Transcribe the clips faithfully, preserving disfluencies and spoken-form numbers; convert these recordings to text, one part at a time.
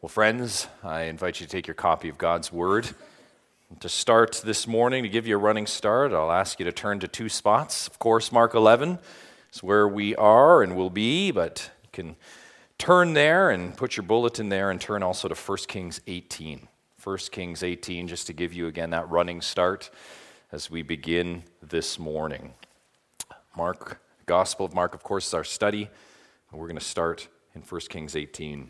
Well, friends, I invite you to take your copy of God's Word. To start this morning, to give you a running start, I'll ask you to turn to two spots. Of course, Mark eleven is where we are and will be, but you can turn there and put your bulletin there and turn also to First Kings eighteen. First Kings eighteen, just to give you again that running start as we begin this morning. Mark, Gospel of Mark, of course, is our study. We're going to start in First Kings eighteen.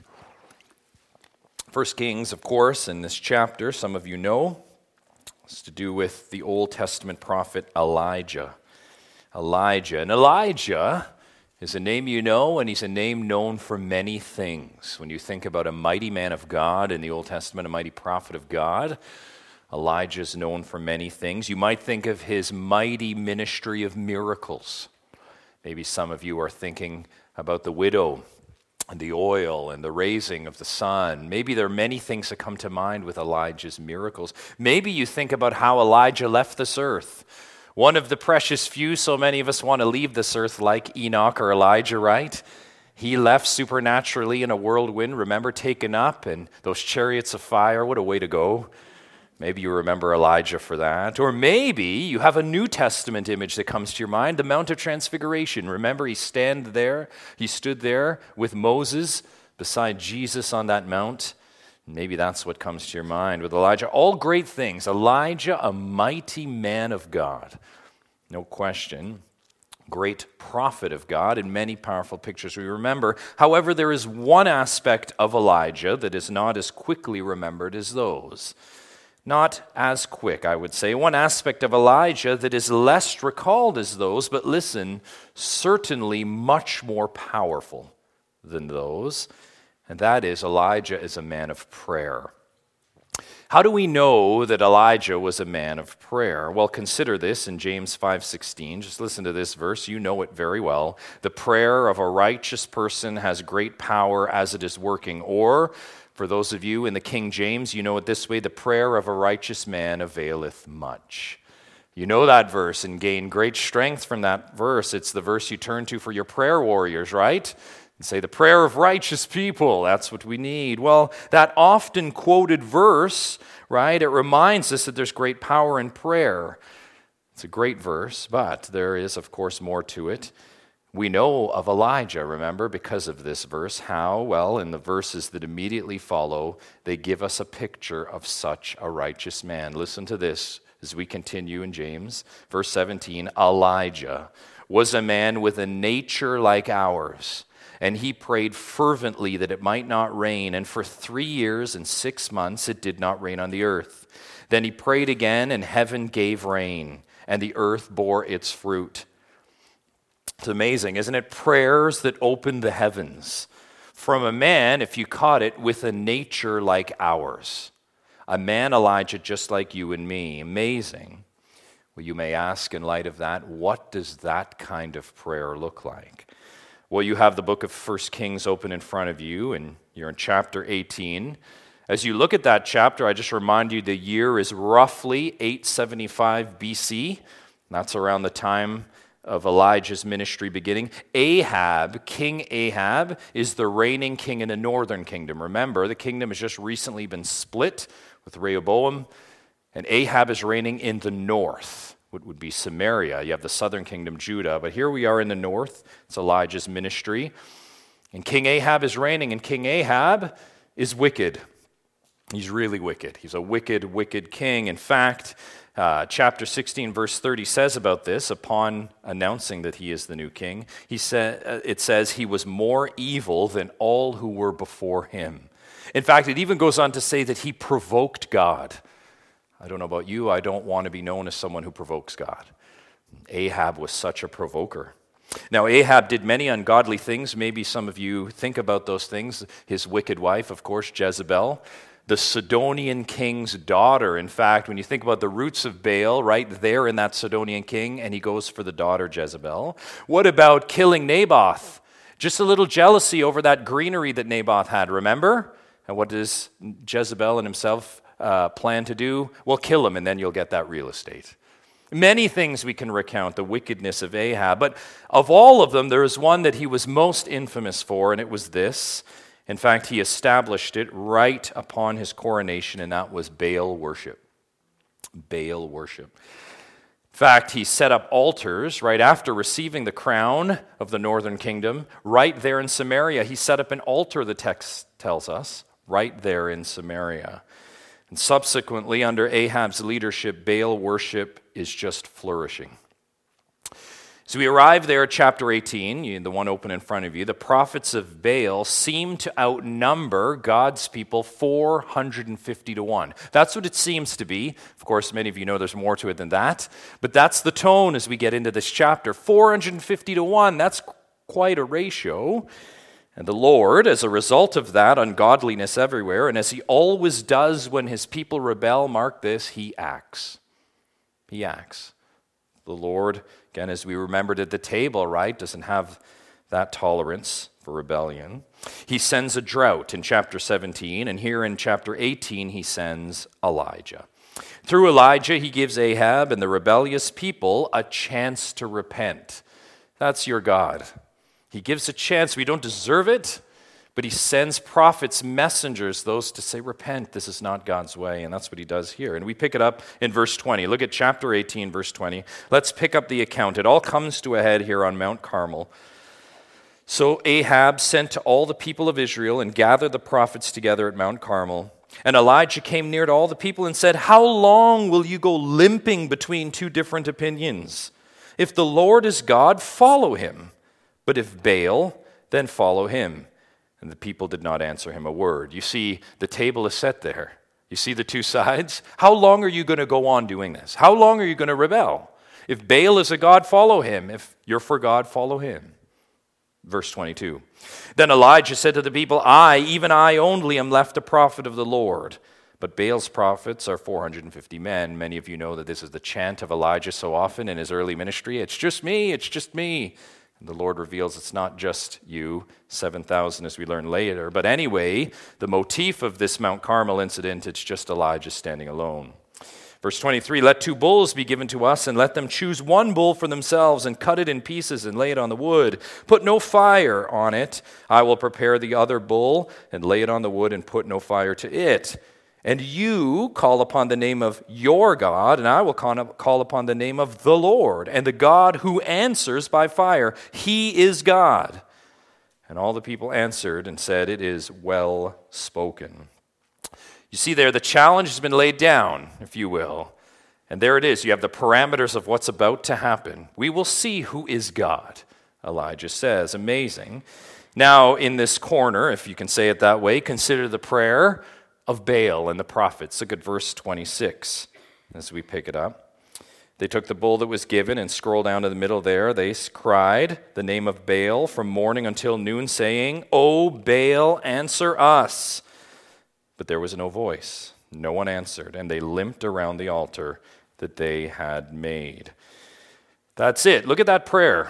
First Kings, of course, in this chapter, some of you know, it's to do with the Old Testament prophet Elijah. Elijah. And Elijah is a name you know, and he's a name known for many things. When you think about a mighty man of God in the Old Testament, a mighty prophet of God, Elijah is known for many things. You might think of his mighty ministry of miracles. Maybe some of you are thinking about the widow and the oil and the raising of the son. Maybe there are many things that come to mind with Elijah's miracles. Maybe you think about how Elijah left this earth. One of the precious few, so many of us want to leave this earth like Enoch or Elijah, right? He left supernaturally in a whirlwind, remember, taken up, and those chariots of fire, what a way to go. Maybe you remember Elijah for that. Or maybe you have a New Testament image that comes to your mind, the Mount of Transfiguration. Remember, he stand there, he stood there with Moses beside Jesus on that mount. Maybe that's what comes to your mind with Elijah. All great things. Elijah, a mighty man of God. No question. Great prophet of God and many powerful pictures we remember. However, there is one aspect of Elijah that is not as quickly remembered as those. Not as quick, I would say. One aspect of Elijah that is less recalled as those, but listen, certainly much more powerful than those, and that is Elijah is a man of prayer. How do we know that Elijah was a man of prayer? Well, consider this in James five sixteen. Just listen to this verse. You know it very well. The prayer of a righteous person has great power as it is working. Or, for those of you in the King James, you know it this way, the prayer of a righteous man availeth much. You know that verse and gain great strength from that verse. It's the verse you turn to for your prayer warriors, right? And say, the prayer of righteous people, that's what we need. Well, that often quoted verse, right, it reminds us that there's great power in prayer. It's a great verse, but there is, of course, more to it. We know of Elijah, remember, because of this verse, how, well, in the verses that immediately follow, they give us a picture of such a righteous man. Listen to this as we continue in James. Verse seventeen, Elijah was a man with a nature like ours, and he prayed fervently that it might not rain, and for three years and six months it did not rain on the earth. Then he prayed again, and heaven gave rain, and the earth bore its fruit. It's amazing, isn't it? Prayers that opened the heavens from a man, if you caught it, with a nature like ours. A man, Elijah, just like you and me. Amazing. Well, you may ask in light of that, what does that kind of prayer look like? Well, you have the book of First Kings open in front of you, and you're in chapter eighteen. As you look at that chapter, I just remind you the year is roughly eight seventy-five B C. That's around the time of Elijah's ministry beginning. Ahab, King Ahab, is the reigning king in the northern kingdom. Remember, the kingdom has just recently been split with Rehoboam, and Ahab is reigning in the north, what would be Samaria. You have the southern kingdom, Judah, but here we are in the north. It's Elijah's ministry. And King Ahab is reigning, and King Ahab is wicked. He's really wicked. He's a wicked, wicked king. In fact, Uh, chapter sixteen, verse thirty says about this, upon announcing that he is the new king, he sa- uh, it says he was more evil than all who were before him. In fact, it even goes on to say that he provoked God. I don't know about you, I don't want to be known as someone who provokes God. Ahab was such a provoker. Now, Ahab did many ungodly things. Maybe some of you think about those things. His wicked wife, of course, Jezebel. The Sidonian king's daughter. In fact, when you think about the roots of Baal, right there in that Sidonian king, and he goes for the daughter Jezebel. What about killing Naboth? Just a little jealousy over that greenery that Naboth had, remember? And what does Jezebel and himself uh, plan to do? Well, kill him, and then you'll get that real estate. Many things we can recount, the wickedness of Ahab, but of all of them, there is one that he was most infamous for, and it was this. In fact, he established it right upon his coronation, and that was Baal worship. Baal worship. In fact, he set up altars right after receiving the crown of the northern kingdom. Right there in Samaria, he set up an altar, the text tells us, right there in Samaria. And subsequently, under Ahab's leadership, Baal worship is just flourishing. So we arrive there at chapter eighteen, the one open in front of you. The prophets of Baal seem to outnumber God's people four hundred fifty to one. That's what it seems to be. Of course, many of you know there's more to it than that. But that's the tone as we get into this chapter. four hundred fifty to one, that's quite a ratio. And the Lord, as a result of that, ungodliness everywhere, and as he always does when his people rebel, mark this, he acts. He acts. The Lord, again, as we remembered at the table, right, doesn't have that tolerance for rebellion. He sends a drought in chapter seventeen, and here in chapter eighteen, he sends Elijah. Through Elijah, he gives Ahab and the rebellious people a chance to repent. That's your God. He gives a chance. We don't deserve it, but he sends prophets, messengers, those to say, repent, this is not God's way. And that's what he does here. And we pick it up in verse twenty. Look at chapter eighteen, verse twenty. Let's pick up the account. It all comes to a head here on Mount Carmel. So Ahab sent to all the people of Israel and gathered the prophets together at Mount Carmel. And Elijah came near to all the people and said, how long will you go limping between two different opinions? If the Lord is God, follow him. But if Baal, then follow him. And the people did not answer him a word. You see, the table is set there. You see the two sides? How long are you going to go on doing this? How long are you going to rebel? If Baal is a god, follow him. If you're for God, follow him. Verse twenty-two. Then Elijah said to the people, I, even I only, am left a prophet of the Lord. But Baal's prophets are four hundred fifty men. Many of you know that this is the chant of Elijah so often in his early ministry. It's just me, it's just me. And the Lord reveals it's not just you, seven thousand as we learn later. But anyway, the motif of this Mount Carmel incident, it's just Elijah standing alone. Verse twenty-three, let two bulls be given to us, and let them choose one bull for themselves, and cut it in pieces, and lay it on the wood. Put no fire on it. I will prepare the other bull, and lay it on the wood, and put no fire to it. And you call upon the name of your God, and I will call upon the name of the Lord, and the God who answers by fire. He is God. And all the people answered and said, it is well spoken. You see there, the challenge has been laid down, if you will. And there it is. You have the parameters of what's about to happen. We will see who is God, Elijah says. Amazing. Now, in this corner, if you can say it that way, consider the prayer of Baal and the prophets. Look at verse twenty-six as we pick it up. They took the bull that was given and scroll down to the middle there. They cried the name of Baal from morning until noon, saying, O Baal, answer us. But there was no voice. No one answered, and they limped around the altar that they had made. That's it. Look at that prayer.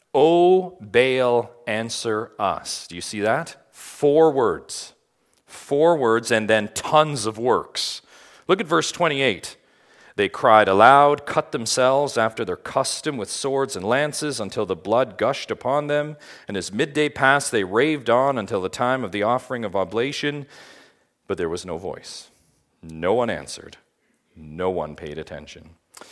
O Baal, answer us. Do you see that? Four words. Four words and then tons of works. Look at verse twenty-eight. They cried aloud, cut themselves after their custom with swords and lances until the blood gushed upon them. And as midday passed, they raved on until the time of the offering of oblation. But there was no voice. No one answered. No one paid attention.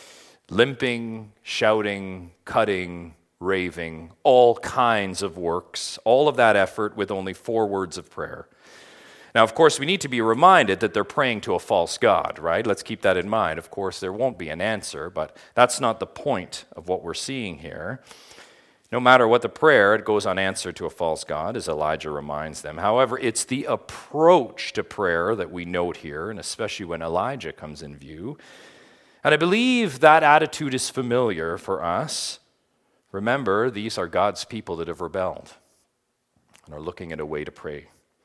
Limping, shouting, cutting, raving, all kinds of works, all of that effort with only four words of prayer. Now, of course, we need to be reminded that they're praying to a false god, right? Let's keep that in mind. Of course, there won't be an answer, but that's not the point of what we're seeing here. No matter what the prayer, it goes unanswered to a false god, as Elijah reminds them. However, it's the approach to prayer that we note here, and especially when Elijah comes in view. And I believe that attitude is familiar for us. Remember, these are God's people that have rebelled and are looking at a way to pray.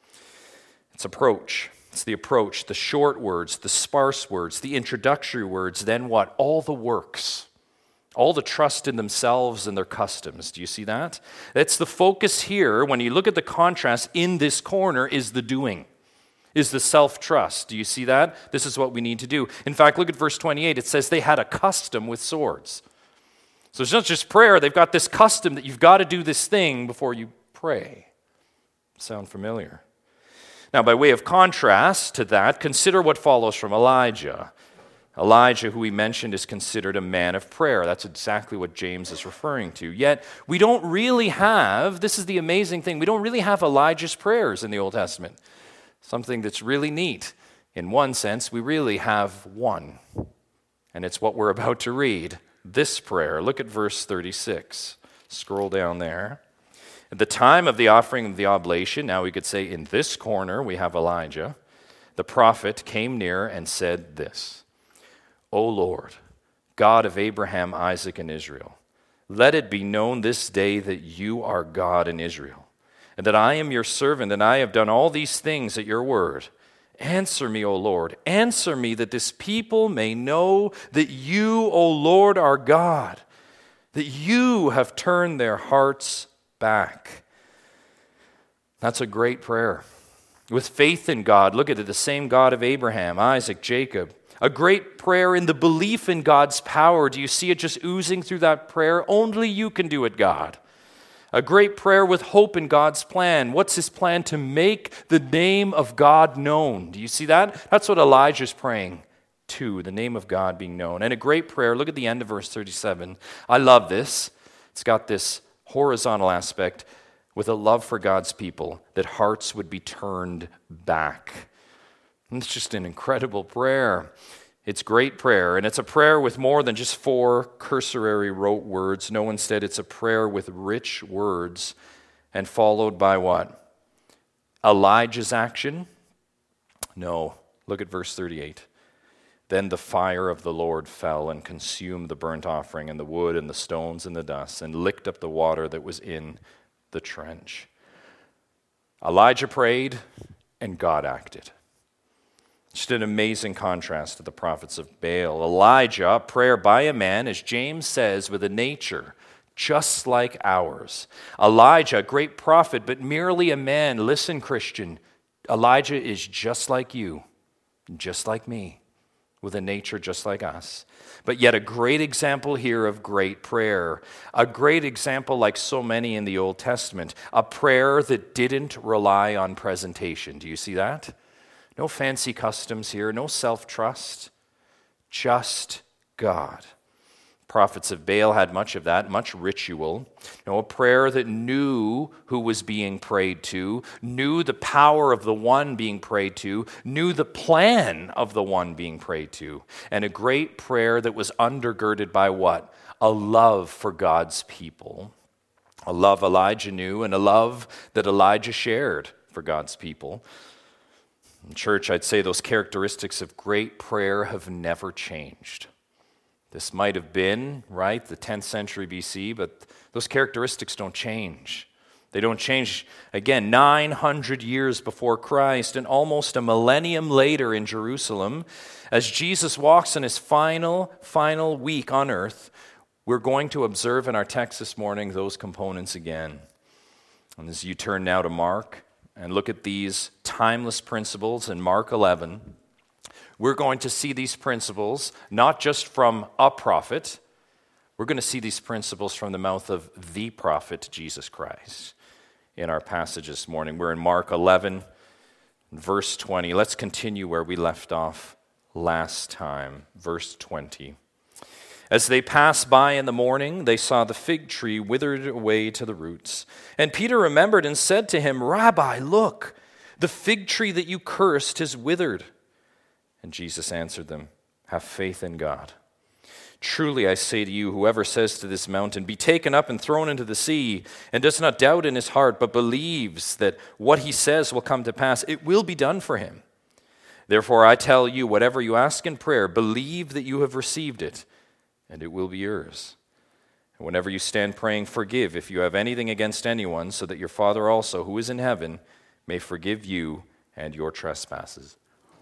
It's approach. It's the approach, the short words, the sparse words, the introductory words, then what? All the works. All the trust in themselves and their customs. Do you see that? That's the focus here, when you look at the contrast in this corner, is the doing, is the self-trust. Do you see that? This is what we need to do. In fact, look at verse twenty-eight. It says they had a custom with swords. So it's not just prayer. They've got this custom that you've got to do this thing before you pray. Sound familiar? Now, by way of contrast to that, consider what follows from Elijah. Elijah, who we mentioned, is considered a man of prayer. That's exactly what James is referring to. Yet, we don't really have, this is the amazing thing, we don't really have Elijah's prayers in the Old Testament. Something that's really neat. In one sense, we really have one. And it's what we're about to read, this prayer. Look at verse thirty-six. Scroll down there. At the time of the offering of the oblation, now we could say in this corner we have Elijah, the prophet came near and said this, O Lord, God of Abraham, Isaac, and Israel, let it be known this day that you are God in Israel, and that I am your servant, and I have done all these things at your word. Answer me, O Lord, answer me, that this people may know that you, O Lord, are God, that you have turned their hearts back. That's a great prayer. With faith in God, look at it, the same God of Abraham, Isaac, Jacob. A great prayer in the belief in God's power. Do you see it just oozing through that prayer? Only you can do it, God. A great prayer with hope in God's plan. What's his plan? To make the name of God known. Do you see that? That's what Elijah's praying to, the name of God being known. And a great prayer, look at the end of verse thirty-seven. I love this. It's got this horizontal aspect with a love for God's people, that hearts would be turned back. And it's just an incredible prayer. It's great prayer, and it's a prayer with more than just four cursory rote words. No, instead, it's a prayer with rich words, and followed by what? Elijah's action? No. Look at verse thirty-eight. Then the fire of the Lord fell and consumed the burnt offering and the wood and the stones and the dust, and licked up the water that was in the trench. Elijah prayed, and God acted. Just an amazing contrast to the prophets of Baal. Elijah, prayer by a man, as James says, with a nature just like ours. Elijah, great prophet, but merely a man. Listen, Christian, Elijah is just like you, just like me, with a nature just like us. But yet a great example here of great prayer. A great example like so many in the Old Testament. A prayer that didn't rely on presentation. Do you see that? No fancy customs here, no self-trust, just God. Prophets of Baal had much of that, much ritual. You know, a prayer that knew who was being prayed to, knew the power of the one being prayed to, knew the plan of the one being prayed to. And a great prayer that was undergirded by what? A love for God's people. A love Elijah knew, and a love that Elijah shared for God's people. In church, I'd say those characteristics of great prayer have never changed. This might have been, right, the tenth century B C, but those characteristics don't change. They don't change, again, nine hundred years before Christ and almost a millennium later in Jerusalem. As Jesus walks in his final, final week on earth, we're going to observe in our text this morning those components again. And as you turn now to Mark, and look at these timeless principles in Mark eleven, we're going to see these principles not just from a prophet, we're going to see these principles from the mouth of the prophet, Jesus Christ, in our passage this morning. We're in Mark eleven, verse twenty. Let's continue where we left off last time, verse twenty. As they passed by in the morning, they saw the fig tree withered away to the roots. And Peter remembered and said to him, Rabbi, look, the fig tree that you cursed is withered. And Jesus answered them, have faith in God. Truly I say to you, whoever says to this mountain, be taken up and thrown into the sea, and does not doubt in his heart, but believes that what he says will come to pass, it will be done for him. Therefore I tell you, whatever you ask in prayer, believe that you have received it, and it will be yours. And whenever you stand praying, forgive if you have anything against anyone, so that your Father also, who is in heaven, may forgive you and your trespasses.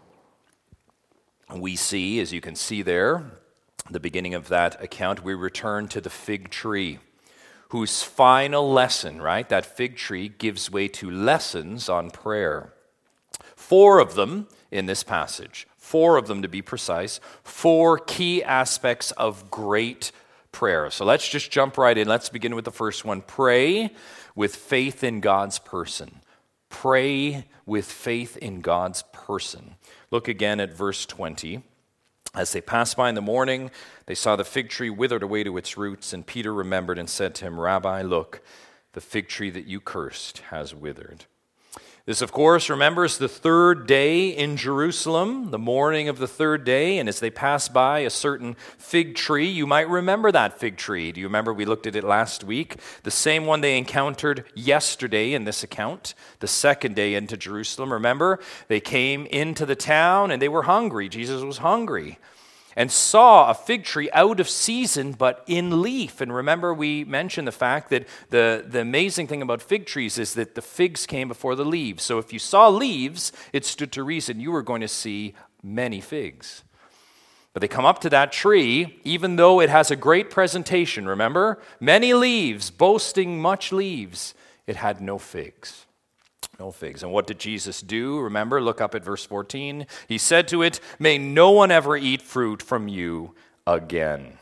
We see, as you can see there, the beginning of that account, we return to the fig tree, whose final lesson, right, that fig tree gives way to lessons on prayer. Four of them in this passage. Four of them, to be precise, four key aspects of great prayer. So let's just jump right in. Let's begin with the first one. Pray with faith in God's person. Pray with faith in God's person. Look again at verse twenty. As they passed by in the morning, they saw the fig tree withered away to its roots, and Peter remembered and said to him, Rabbi, look, the fig tree that you cursed has withered. This, of course, remembers the third day in Jerusalem, the morning of the third day, and as they pass by a certain fig tree, you might remember that fig tree. Do you remember we looked at it last week? The same one they encountered yesterday in this account, the second day into Jerusalem. Remember, they came into the town and they were hungry. Jesus was hungry. And saw a fig tree out of season, but in leaf. And remember, we mentioned the fact that the, the amazing thing about fig trees is that the figs came before the leaves. So if you saw leaves, it stood to reason you were going to see many figs. But they come up to that tree, even though it has a great presentation, remember? Many leaves, boasting much leaves. It had no figs. No figs. And what did Jesus do? Remember, look up at verse fourteen. He said to it, may no one ever eat fruit from you again.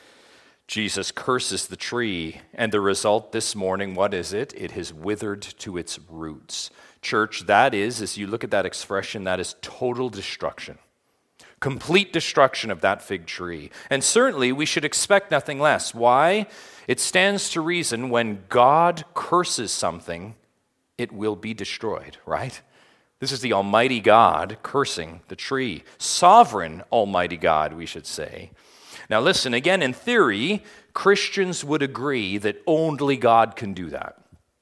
Jesus curses the tree, and the result this morning, what is it? It has withered to its roots. Church, that is, as you look at that expression, that is total destruction. Complete destruction of that fig tree. And certainly we should expect nothing less. Why? It stands to reason when God curses something, it will be destroyed, right? This is the Almighty God cursing the tree. Sovereign Almighty God, we should say. Now listen, again, in theory, Christians would agree that only God can do that.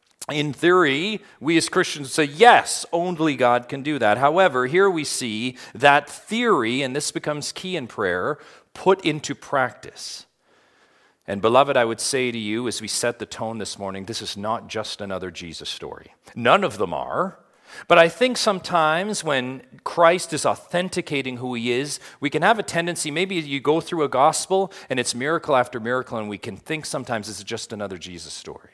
In theory, we as Christians say, yes, only God can do that. However, here we see that theory, and this becomes key in prayer, put into practice. And beloved, I would say to you as we set the tone this morning, this is not just another Jesus story. None of them are. But I think sometimes when Christ is authenticating who he is, we can have a tendency, maybe you go through a gospel and it's miracle after miracle, and we can think sometimes it's just another Jesus story.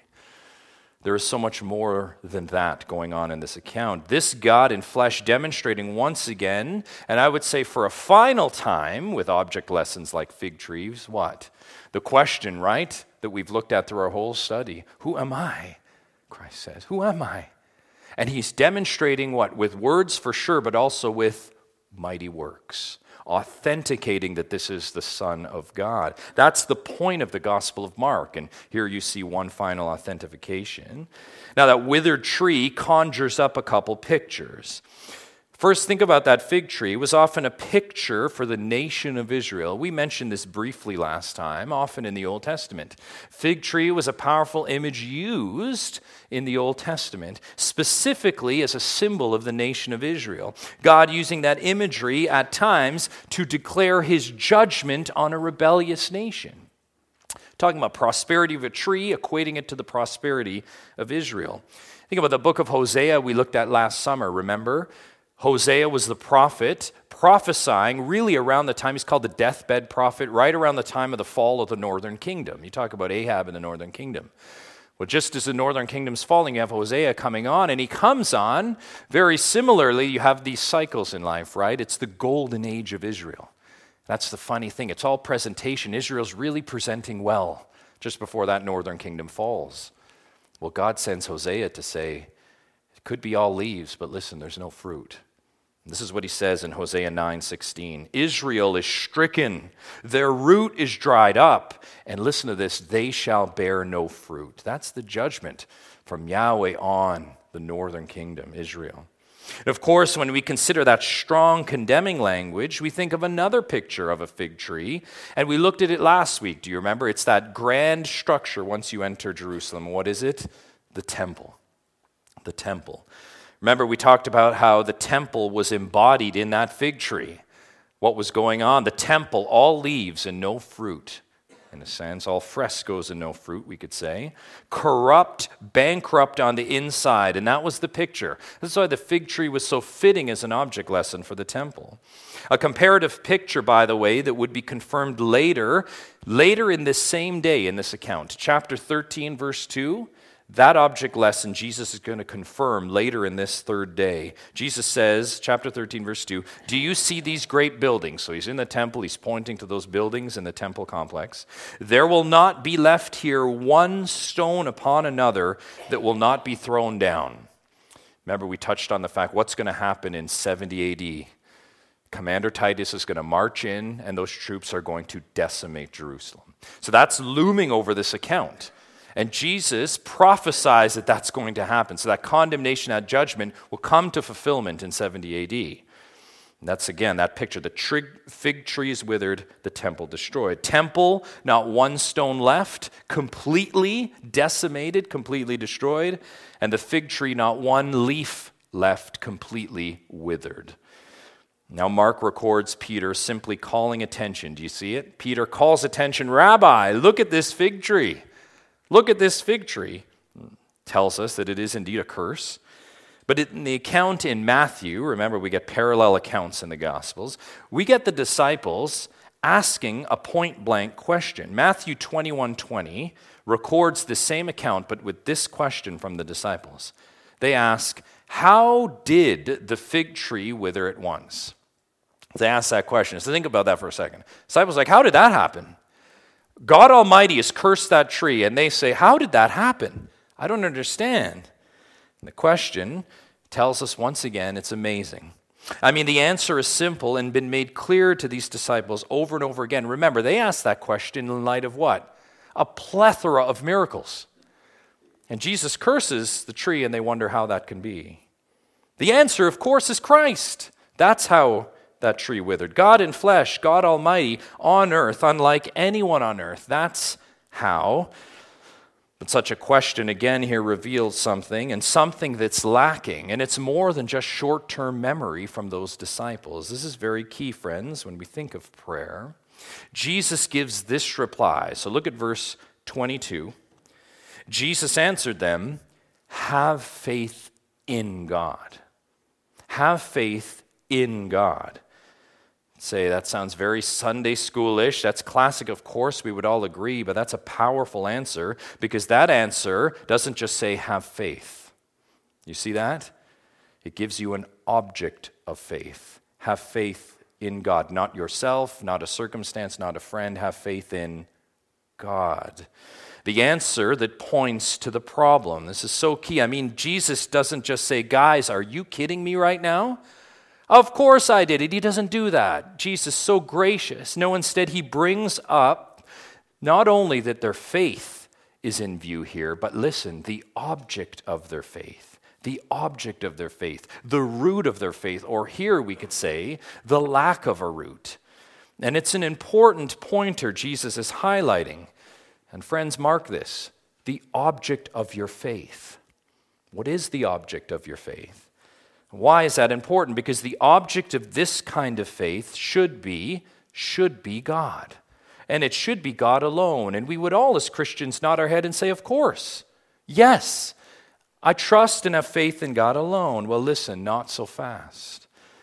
There is so much more than that going on in this account. This God in flesh demonstrating once again, and I would say for a final time with object lessons like fig trees, what? The question, right, that we've looked at through our whole study. Who am I? Christ says, who am I? And he's demonstrating what? With words for sure, but also with mighty works. Authenticating that this is the Son of God. That's the point of the Gospel of Mark. And here you see one final authentication. Now that withered tree conjures up a couple pictures. First, think about that fig tree. It was often a picture for the nation of Israel. We mentioned this briefly last time, often in the Old Testament. Fig tree was a powerful image used in the Old Testament, specifically as a symbol of the nation of Israel. God using that imagery at times to declare his judgment on a rebellious nation. Talking about prosperity of a tree, equating it to the prosperity of Israel. Think about the book of Hosea we looked at last summer, remember? Hosea was the prophet prophesying really around the time, he's called the deathbed prophet, right around the time of the fall of the northern kingdom. You talk about Ahab in the northern kingdom. Well, just as the northern kingdom's falling, you have Hosea coming on, and he comes on very similarly. You have these cycles in life, right? It's the golden age of Israel. That's the funny thing. It's all presentation. Israel's really presenting well just before that northern kingdom falls. Well, God sends Hosea to say, it could be all leaves, but listen, there's no fruit. This is what he says in Hosea nine sixteen. Israel is stricken, their root is dried up, and listen to this, they shall bear no fruit. That's the judgment from Yahweh on the northern kingdom, Israel. And of course, when we consider that strong condemning language, we think of another picture of a fig tree, and we looked at it last week. Do you remember? It's that grand structure once you enter Jerusalem. What is it? The temple. The temple. Remember, we talked about how the temple was embodied in that fig tree. What was going on? The temple, all leaves and no fruit. In a sense, all frescoes and no fruit, we could say. Corrupt, bankrupt on the inside, and that was the picture. That's why the fig tree was so fitting as an object lesson for the temple. A comparative picture, by the way, that would be confirmed later, later in this same day in this account. Chapter thirteen, verse two. That object lesson Jesus is going to confirm later in this third day. Jesus says, chapter thirteen, verse two, do you see these great buildings? So he's in the temple, he's pointing to those buildings in the temple complex. There will not be left here one stone upon another that will not be thrown down. Remember, we touched on the fact what's going to happen in seventy A D. Commander Titus is going to march in, and those troops are going to decimate Jerusalem. So that's looming over this account. And Jesus prophesies that that's going to happen. So that condemnation, that judgment will come to fulfillment in seventy A D. And that's, again, that picture. The trig- fig tree is withered, the temple destroyed. Temple, not one stone left, completely decimated, completely destroyed. And the fig tree, not one leaf left, completely withered. Now Mark records Peter simply calling attention. Do you see it? Peter calls attention, Rabbi, look at this fig tree. Look at this fig tree. Tells us that it is indeed a curse. But in the account in Matthew, remember we get parallel accounts in the Gospels, we get the disciples asking a point-blank question. Matthew twenty-one twenty records the same account, but with this question from the disciples. They ask, how did the fig tree wither at once? They ask that question. So think about that for a second. Disciples are like, how did that happen? God Almighty has cursed that tree, and they say, how did that happen? I don't understand. And the question tells us once again, it's amazing. I mean, the answer is simple and been made clear to these disciples over and over again. Remember, they asked that question in light of what? A plethora of miracles. And Jesus curses the tree, and they wonder how that can be. The answer, of course, is Christ. That's how that tree withered. God in flesh, God Almighty on earth, unlike anyone on earth. That's how. But such a question again here reveals something, and something that's lacking. And it's more than just short-term memory from those disciples. This is very key, friends, when we think of prayer. Jesus gives this reply. So look at verse twenty-two. Jesus answered them, have faith in God. Have faith in God. Say, that sounds very Sunday schoolish. That's classic, of course, we would all agree, but that's a powerful answer because that answer doesn't just say have faith. You see that? It gives you an object of faith. Have faith in God, not yourself, not a circumstance, not a friend. Have faith in God. The answer that points to the problem. This is so key. I mean, Jesus doesn't just say, guys, are you kidding me right now? Of course I did it. He doesn't do that. Jesus is so gracious. No, instead he brings up not only that their faith is in view here, but listen, the object of their faith. The object of their faith. The root of their faith. Or here we could say, the lack of a root. And it's an important pointer Jesus is highlighting. And friends, mark this. The object of your faith. What is the object of your faith? Why is that important? Because the object of this kind of faith should be, should be God. And it should be God alone. And we would all as Christians nod our head and say, of course, yes, I trust and have faith in God alone. Well, listen, not so fast.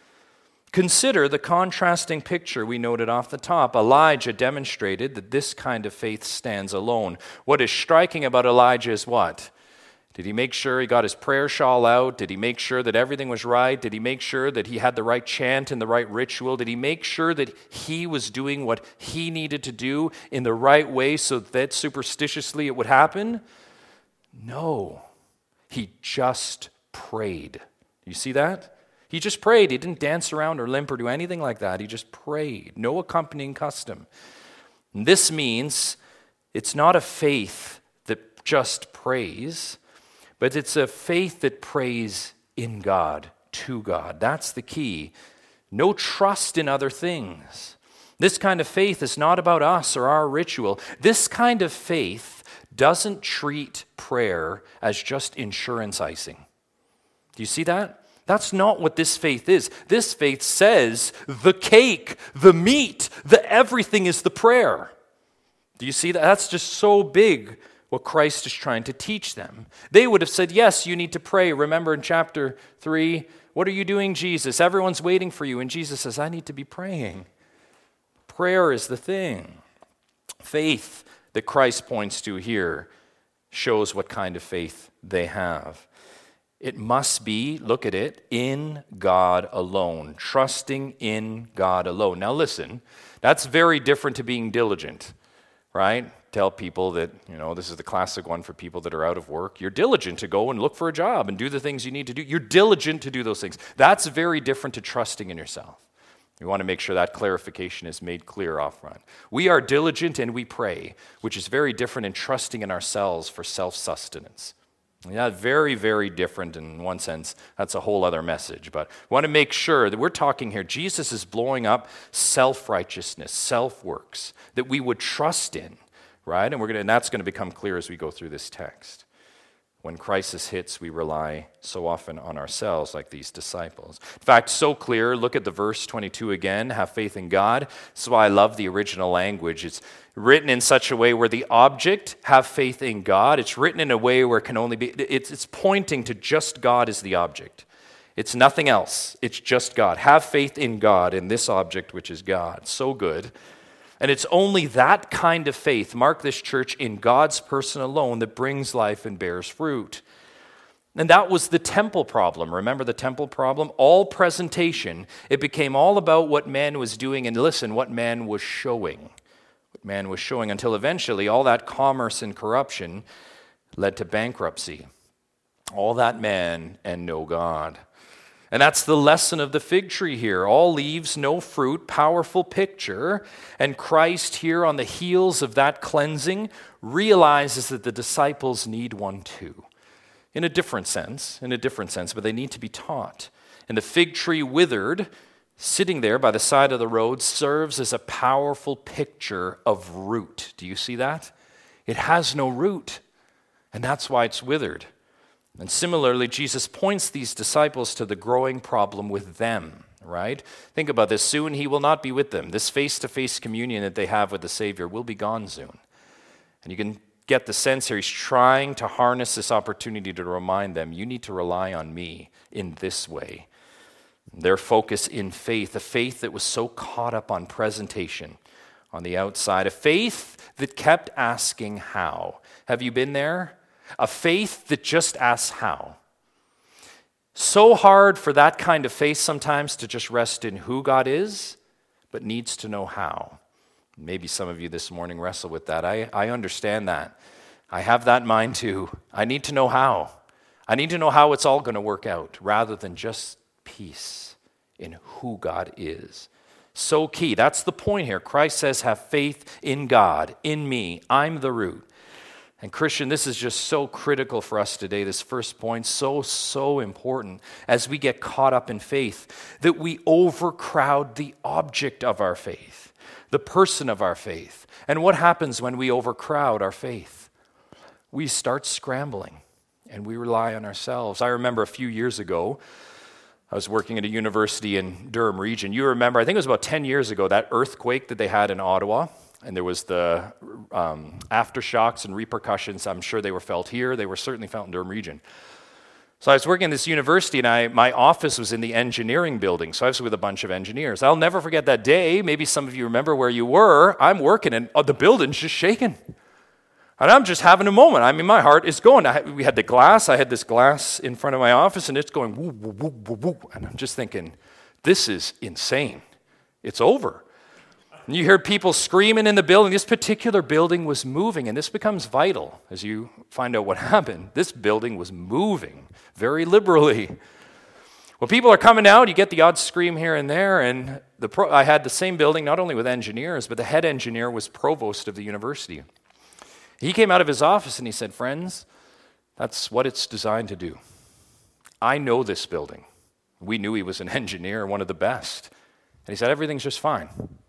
Consider the contrasting picture we noted off the top. Elijah demonstrated that this kind of faith stands alone. What is striking about Elijah is what? Did he make sure he got his prayer shawl out? Did he make sure that everything was right? Did he make sure that he had the right chant and the right ritual? Did he make sure that he was doing what he needed to do in the right way so that superstitiously it would happen? No. He just prayed. You see that? He just prayed. He didn't dance around or limp or do anything like that. He just prayed. No accompanying custom. And this means it's not a faith that just prays, but it's a faith that prays in God, to God. That's the key. No trust in other things. This kind of faith is not about us or our ritual. This kind of faith doesn't treat prayer as just insurance icing. Do you see that? That's not what this faith is. This faith says the cake, the meat, the everything is the prayer. Do you see that? That's just so big what Christ is trying to teach them. They would have said, yes, you need to pray. Remember in chapter three, what are you doing, Jesus? Everyone's waiting for you. And Jesus says, I need to be praying. Prayer is the thing. Faith that Christ points to here shows what kind of faith they have. It must be, look at it, in God alone, trusting in God alone. Now listen, that's very different to being diligent, right? tell people that, you know, this is the classic one for people that are out of work. You're diligent to go and look for a job and do the things you need to do. You're diligent to do those things. That's very different to trusting in yourself. We want to make sure that clarification is made clear off front. We are diligent and we pray, which is very different in trusting in ourselves for self-sustenance. Yeah, very, very different in one sense. That's a whole other message. But we want to make sure that we're talking here, Jesus is blowing up self-righteousness, self-works, that we would trust in, right? And we're going to, and that's going to become clear as we go through this text. When crisis hits, we rely so often on ourselves like these disciples. In fact, so clear, look at the verse twenty-two again, have faith in God. That's why I love the original language. It's written in such a way where the object, have faith in God, it's written in a way where it can only be, it's, it's pointing to just God as the object. It's nothing else. It's just God. Have faith in God, in this object, which is God. So good. And it's only that kind of faith, mark this church, in God's person alone that brings life and bears fruit. And that was the temple problem. Remember the temple problem? All presentation, it became all about what man was doing, and listen, what man was showing. What man was showing until eventually all that commerce and corruption led to bankruptcy. All that man and no God. And that's the lesson of the fig tree here. All leaves, no fruit, powerful picture. And Christ here on the heels of that cleansing realizes that the disciples need one too. In a different sense, in a different sense, but they need to be taught. And the fig tree withered, sitting there by the side of the road, serves as a powerful picture of root. Do you see that? It has no root, and that's why it's withered. And similarly, Jesus points these disciples to the growing problem with them, right? Think about this. Soon he will not be with them. This face-to-face communion that they have with the Savior will be gone soon. And you can get the sense here, he's trying to harness this opportunity to remind them, you need to rely on me in this way. Their focus in faith, a faith that was so caught up on presentation on the outside, a faith that kept asking how. Have you been there? A faith that just asks how. So hard for that kind of faith sometimes to just rest in who God is, but needs to know how. Maybe some of you this morning wrestle with that. I, I understand that. I have that mind too. I need to know how. I need to know how it's all going to work out rather than just peace in who God is. So key. That's the point here. Christ says, have faith in God, in me. I'm the root. And Christian, this is just so critical for us today, this first point, so, so important as we get caught up in faith, that we overcrowd the object of our faith, the person of our faith. And what happens when we overcrowd our faith? We start scrambling and we rely on ourselves. I remember a few years ago, I was working at a university in Durham region. You remember, I think it was about ten years ago, that earthquake that they had in Ottawa. And there was the um, aftershocks and repercussions. I'm sure they were felt here. They were certainly felt in Durham region. So I was working at this university, and I, my office was in the engineering building. So I was with a bunch of engineers. I'll never forget that day. Maybe some of you remember where you were. I'm working, and oh, the building's just shaking. And I'm just having a moment. I mean, my heart is going. I, we had the glass. I had this glass in front of my office, and it's going woo, woo, woo, woo, woo. And I'm just thinking, this is insane. It's over. And you hear people screaming in the building. This particular building was moving, and this becomes vital as you find out what happened. This building was moving very liberally. Well, people are coming out. You get the odd scream here and there, and the pro- I had the same building, not only with engineers, but the head engineer was provost of the university. He came out of his office and he said, friends, that's what it's designed to do. I know this building. We knew he was an engineer, one of the best. And he said, everything's just fine.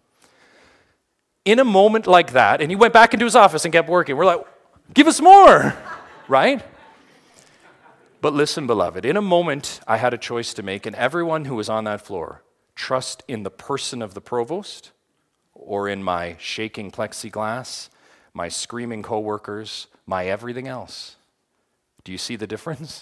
In a moment like that, and he went back into his office and kept working. We're like, give us more, right? But listen, beloved, in a moment, I had a choice to make, and everyone who was on that floor, trust in the person of the provost or in my shaking plexiglass, my screaming coworkers, my everything else. Do you see the difference?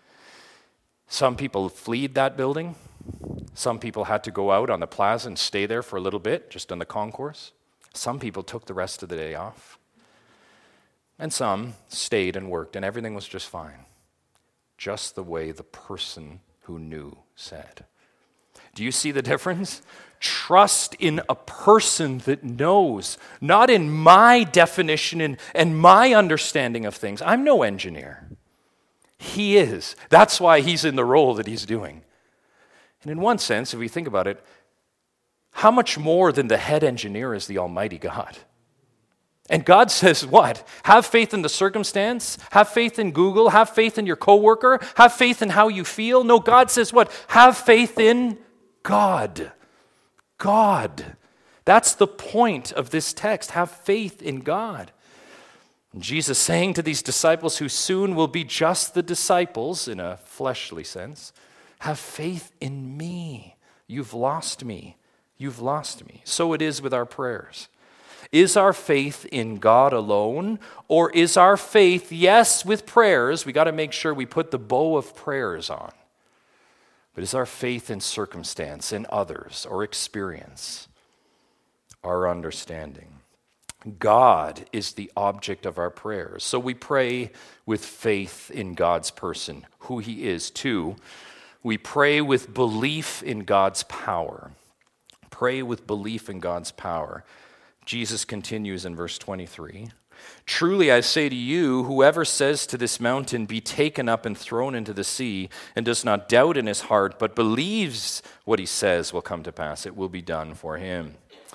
Some people fled that building. Some people had to go out on the plaza and stay there for a little bit, just on the concourse. Some people took the rest of the day off. And some stayed and worked, and everything was just fine. Just the way the person who knew said. Do you see the difference? Trust in a person that knows, not in my definition and, and my understanding of things. I'm no engineer. He is. That's why he's in the role that he's doing. And in one sense, if we think about it, how much more than the head engineer is the Almighty God? And God says what? Have faith in the circumstance, have faith in Google, have faith in your coworker, have faith in how you feel. No, God says what? Have faith in God. God. That's the point of this text. Have faith in God. And Jesus saying to these disciples who soon will be just the disciples in a fleshly sense, have faith in me. You've lost me. You've lost me. So it is with our prayers. Is our faith in God alone, or is our faith, yes, with prayers, we got to make sure we put the bow of prayers on, but is our faith in circumstance, in others, or experience, our understanding? God is the object of our prayers. So we pray with faith in God's person, who he is. Two, we pray with belief in God's power. Pray with belief in God's power. Jesus continues in verse twenty-three. Truly I say to you, whoever says to this mountain, be taken up and thrown into the sea, and does not doubt in his heart, but believes what he says will come to pass, it will be done for him.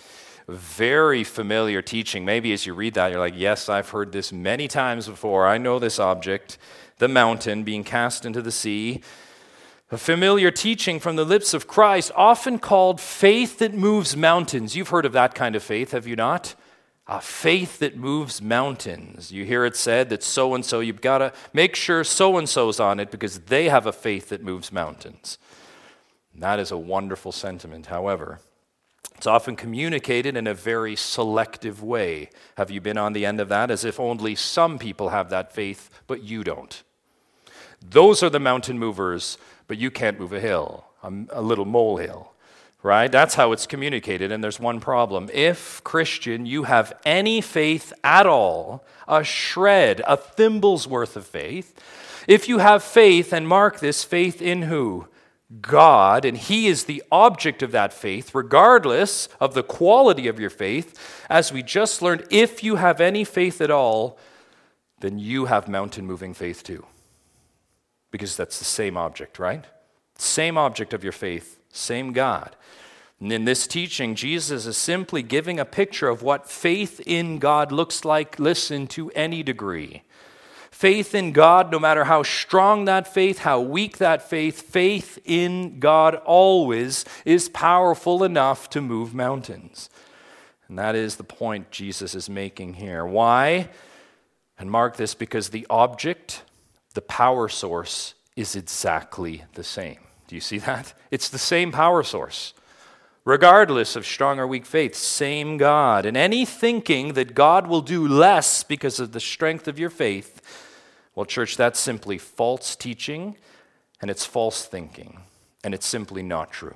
Very familiar teaching. Maybe as you read that, you're like, yes, I've heard this many times before. I know this object, the mountain being cast into the sea. A familiar teaching from the lips of Christ, often called faith that moves mountains. You've heard of that kind of faith, have you not? A faith that moves mountains. You hear it said that so-and-so, you've got to make sure so-and-so's on it because they have a faith that moves mountains. And that is a wonderful sentiment. However, it's often communicated in a very selective way. Have you been on the end of that? As if only some people have that faith, but you don't. Those are the mountain movers, but you can't move a hill, a, a little molehill, right? That's how it's communicated, and there's one problem. If, Christian, you have any faith at all, a shred, a thimble's worth of faith, if you have faith, and mark this, faith in who? God, and he is the object of that faith, regardless of the quality of your faith, as we just learned, if you have any faith at all, then you have mountain-moving faith too. Because that's the same object, right? Same object of your faith, same God. And in this teaching, Jesus is simply giving a picture of what faith in God looks like, listen, to any degree. Faith in God, no matter how strong that faith, how weak that faith, faith in God always is powerful enough to move mountains. And that is the point Jesus is making here. Why? And mark this, because the object, the power source, is exactly the same. Do you see that? It's the same power source. Regardless of strong or weak faith, same God. And any thinking that God will do less because of the strength of your faith, well, church, that's simply false teaching, and it's false thinking, and it's simply not true.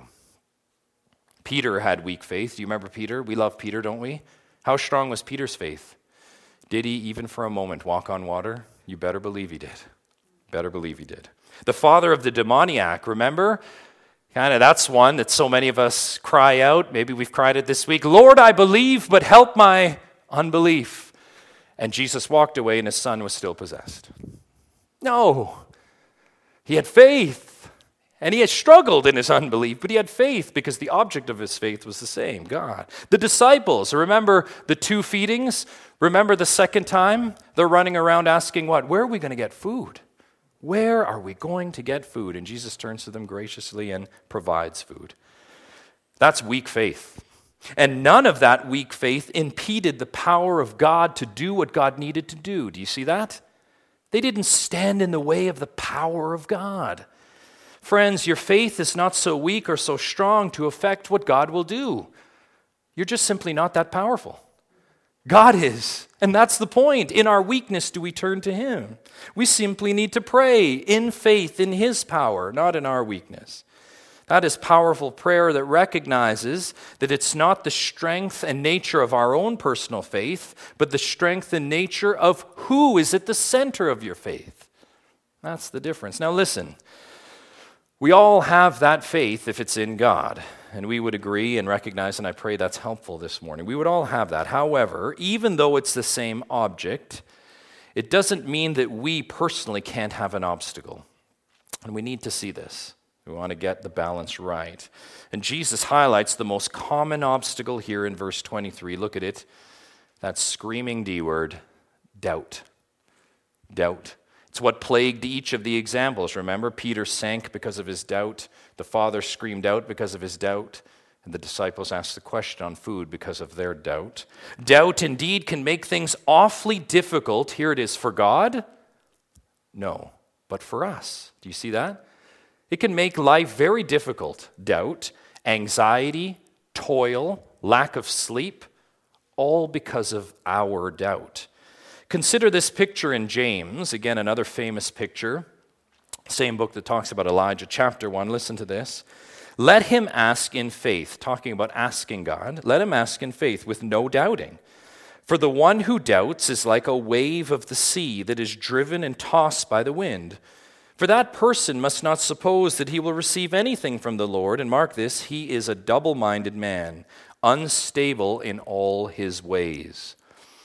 Peter had weak faith. Do you remember Peter? We love Peter, don't we? How strong was Peter's faith? Did he, even for a moment, walk on water? You better believe he did. Better believe he did. The father of the demoniac, remember? Kind of that's one that so many of us cry out. Maybe we've cried it this week. Lord, I believe, but help my unbelief. And Jesus walked away and his son was still possessed. No. He had faith. And he had struggled in his unbelief, but he had faith because the object of his faith was the same, God. The disciples, remember the two feedings? Remember the second time? They're running around asking what? Where are we going to get food? Where are we going to get food? And Jesus turns to them graciously and provides food. That's weak faith. And none of that weak faith impeded the power of God to do what God needed to do. Do you see that? They didn't stand in the way of the power of God. Friends, your faith is not so weak or so strong to affect what God will do. You're just simply not that powerful. God is. And that's the point. In our weakness, do we turn to him? We simply need to pray in faith in his power, not in our weakness. That is powerful prayer that recognizes that it's not the strength and nature of our own personal faith, but the strength and nature of who is at the center of your faith. That's the difference. Now listen, We all have that faith if it's in God, and we would agree and recognize, and I pray that's helpful this morning. We would all have that. However, even though it's the same object, it doesn't mean that we personally can't have an obstacle. And we need to see this. We want to get the balance right. And Jesus highlights the most common obstacle here in verse twenty-three. Look at it. That screaming D word, doubt. Doubt. It's what plagued each of the examples. Remember, Peter sank because of his doubt. The Father screamed out because of his doubt. And the disciples asked the question on food because of their doubt. Doubt indeed can make things awfully difficult. Here it is, for God? No, but for us. Do you see that? It can make life very difficult. Doubt, anxiety, toil, lack of sleep, all because of our doubt. Consider this picture in James, again, another famous picture. Same book that talks about Elijah, chapter one. Listen to this. Let him ask in faith, talking about asking God. Let him ask in faith with no doubting. For the one who doubts is like a wave of the sea that is driven and tossed by the wind. For that person must not suppose that he will receive anything from the Lord. And mark this, he is a double-minded man, unstable in all his ways.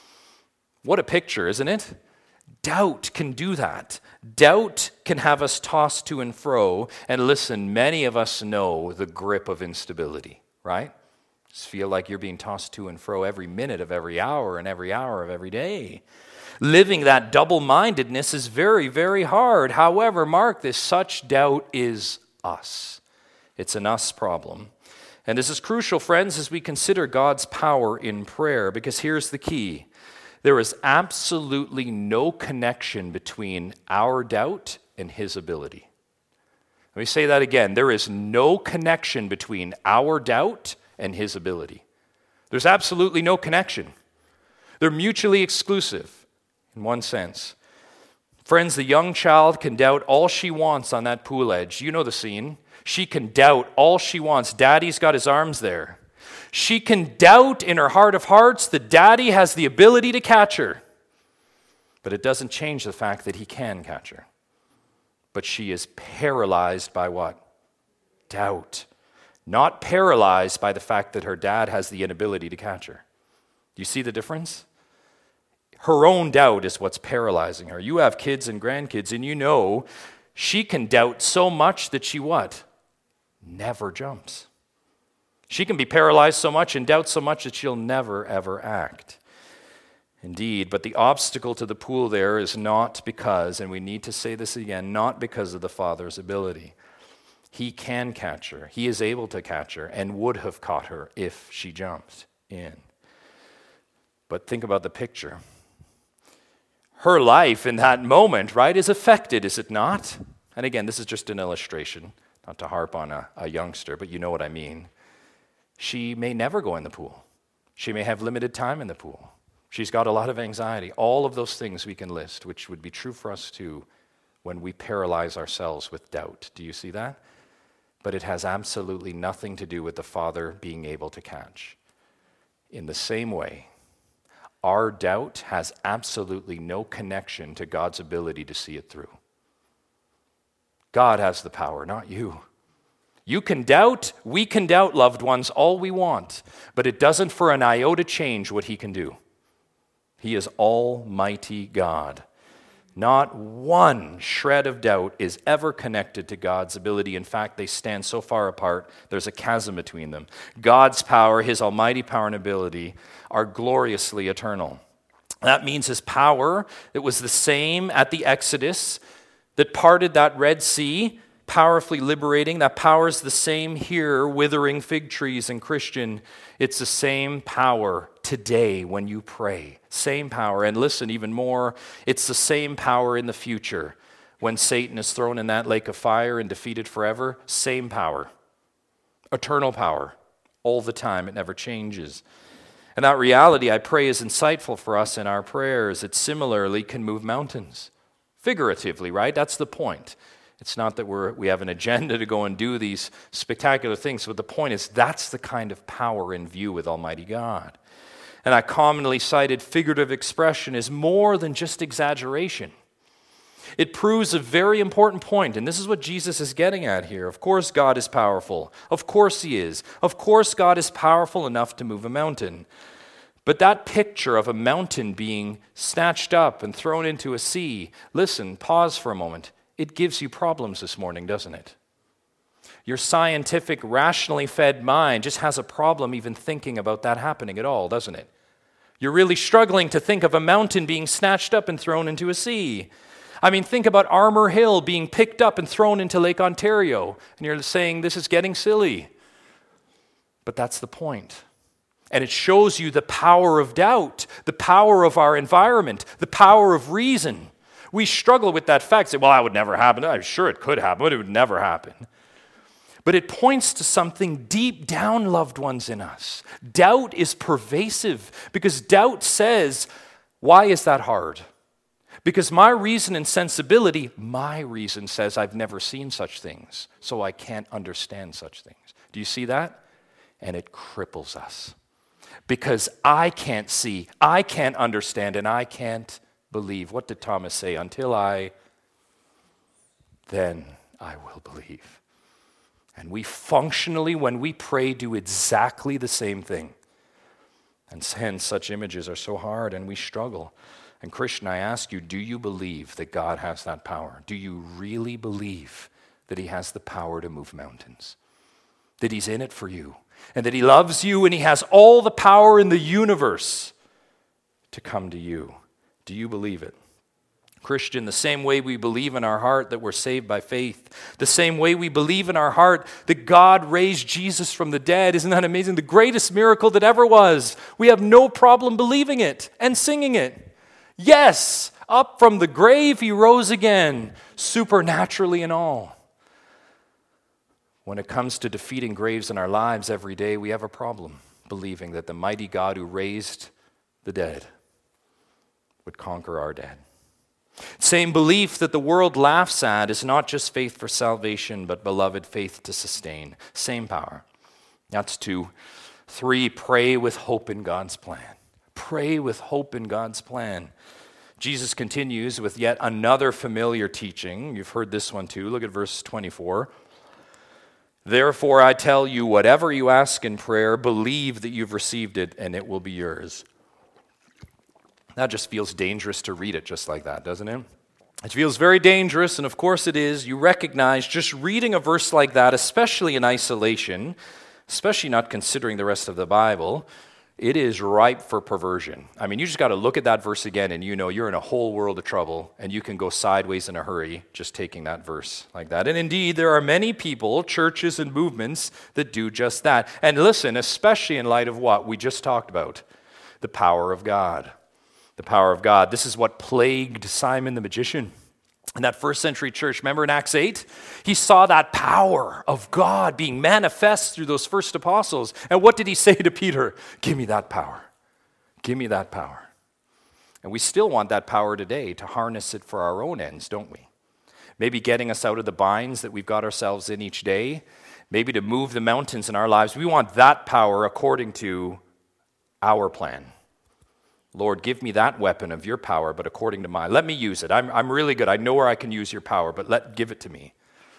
What a picture, isn't it? Doubt can do that. Doubt can have us tossed to and fro. And listen, many of us know the grip of instability, right? Just feel like you're being tossed to and fro every minute of every hour and every hour of every day. Living that double-mindedness is very, very hard. However, mark this, such doubt is us. It's an us problem. And this is crucial, friends, as we consider God's power in prayer, because here's the key. There is absolutely no connection between our doubt and his ability. Let me say that again. There is no connection between our doubt and his ability. There's absolutely no connection. They're mutually exclusive. In one sense. Friends, the young child can doubt all she wants on that pool edge. You know the scene. She can doubt all she wants. Daddy's got his arms there. She can doubt in her heart of hearts that Daddy has the ability to catch her. But it doesn't change the fact that he can catch her. But she is paralyzed by what? Doubt. Not paralyzed by the fact that her dad has the inability to catch her. Do you see the difference? Her own doubt is what's paralyzing her. You have kids and grandkids, and you know she can doubt so much that she what? Never jumps. She can be paralyzed so much and doubt so much that she'll never, ever act. Indeed, but the obstacle to the pool there is not because, and we need to say this again, not because of the Father's ability. He can catch her. He is able to catch her and would have caught her if she jumped in. But think about the picture. Her life in that moment, right, is affected, is it not? And again, this is just an illustration, not to harp on a, a youngster, but you know what I mean. She may never go in the pool. She may have limited time in the pool. She's got a lot of anxiety. All of those things we can list, which would be true for us too when we paralyze ourselves with doubt. Do you see that? But it has absolutely nothing to do with the Father being able to catch. In the same way, our doubt has absolutely no connection to God's ability to see it through. God has the power, not you. You can doubt, we can doubt, loved ones, all we want, but it doesn't for an iota change what he can do. He is Almighty God. Not one shred of doubt is ever connected to God's ability. In fact, they stand so far apart, there's a chasm between them. God's power, his almighty power and ability, are gloriously eternal. That means his power, it was the same at the Exodus that parted that Red Sea, powerfully liberating. That power is the same here, withering fig trees and Christian. It's the same power today when you pray. Same power. And listen, even more, it's the same power in the future when Satan is thrown in that lake of fire and defeated forever. Same power. Eternal power. All the time. It never changes. And that reality, I pray, is insightful for us in our prayers. It similarly can move mountains. Figuratively, right? That's the point. It's not that we're, we have an agenda to go and do these spectacular things, but the point is that's the kind of power in view with Almighty God. And that commonly cited figurative expression is more than just exaggeration. It proves a very important point, and this is what Jesus is getting at here. Of course, God is powerful. Of course, he is. Of course, God is powerful enough to move a mountain. But that picture of a mountain being snatched up and thrown into a sea, listen, pause for a moment. It gives you problems this morning, doesn't it? Your scientific, rationally fed mind just has a problem even thinking about that happening at all, doesn't it? You're really struggling to think of a mountain being snatched up and thrown into a sea. I mean, think about Armour Hill being picked up and thrown into Lake Ontario, and you're saying this is getting silly. But that's the point. And it shows you the power of doubt, the power of our environment, the power of reason. We struggle with that fact. Say, well, that would never happen. I'm sure it could happen, but it would never happen. But it points to something deep down, loved ones, in us. Doubt is pervasive because doubt says, why is that hard? Because my reason and sensibility, my reason says I've never seen such things, so I can't understand such things. Do you see that? And it cripples us. Because I can't see, I can't understand, and I can't believe. What did Thomas say? Until I, then I will believe. And we functionally, when we pray, do exactly the same thing. And hence, such images are so hard, and we struggle. And Christian, I ask you, do you believe that God has that power? Do you really believe that he has the power to move mountains? That he's in it for you? And that he loves you and he has all the power in the universe to come to you? Do you believe it? Christian, the same way we believe in our heart that we're saved by faith, the same way we believe in our heart that God raised Jesus from the dead, isn't that amazing? The greatest miracle that ever was. We have no problem believing it and singing it. Yes, up from the grave he rose again, supernaturally and all. When it comes to defeating graves in our lives every day, we have a problem believing that the mighty God who raised the dead would conquer our dead. Same belief that the world laughs at is not just faith for salvation, but beloved, faith to sustain. Same power. That's two. Three, pray with hope in God's plan. Pray with hope in God's plan. Jesus continues with yet another familiar teaching. You've heard this one too. Look at verse twenty-four. Therefore, I tell you, whatever you ask in prayer, believe that you've received it and it will be yours. That just feels dangerous to read it just like that, doesn't it? It feels very dangerous, and of course it is. You recognize just reading a verse like that, especially in isolation, especially not considering the rest of the Bible, it is ripe for perversion. I mean, you just got to look at that verse again and you know you're in a whole world of trouble and you can go sideways in a hurry just taking that verse like that. And indeed, there are many people, churches and movements that do just that. And listen, especially in light of what we just talked about, the power of God. The power of God. This is what plagued Simon the magician. In that first century church, remember in Acts eight? He saw that power of God being manifest through those first apostles. And what did he say to Peter? Give me that power. Give me that power. And we still want that power today to harness it for our own ends, don't we? Maybe getting us out of the binds that we've got ourselves in each day. Maybe to move the mountains in our lives. We want that power according to our plan. Lord, give me that weapon of your power, but according to mine. Let me use it. I'm, I'm really good. I know where I can use your power, but let give it to me.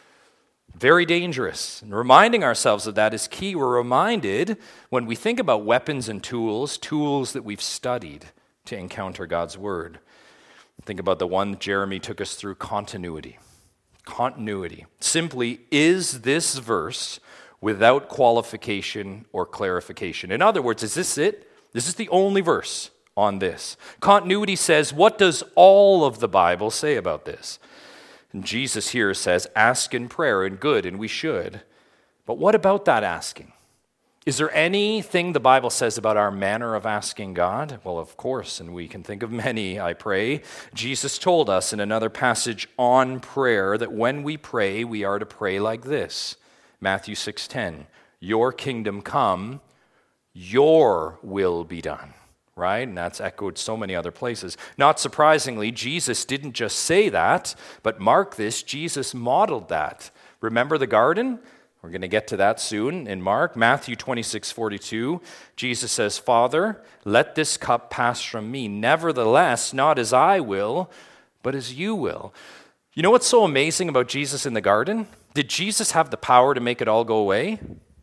Very dangerous. And reminding ourselves of that is key. We're reminded when we think about weapons and tools, tools that we've studied to encounter God's word. Think about the one Jeremy took us through, continuity. Continuity. Simply, is this verse without qualification or clarification? In other words, is this it? This is the only verse on this. Continuity says, what does all of the Bible say about this? And Jesus here says, ask in prayer, and good, and we should. But what about that asking? Is there anything the Bible says about our manner of asking God? Well, of course, and we can think of many, I pray. Jesus told us in another passage on prayer that when we pray, we are to pray like this. Matthew six ten, your kingdom come, your will be done. Right? And that's echoed so many other places. Not surprisingly, Jesus didn't just say that, but mark this, Jesus modeled that. Remember the garden? We're going to get to that soon in Mark. Matthew twenty-six forty-two, Jesus says, Father, let this cup pass from me. Nevertheless, not as I will, but as you will. You know what's so amazing about Jesus in the garden? Did Jesus have the power to make it all go away?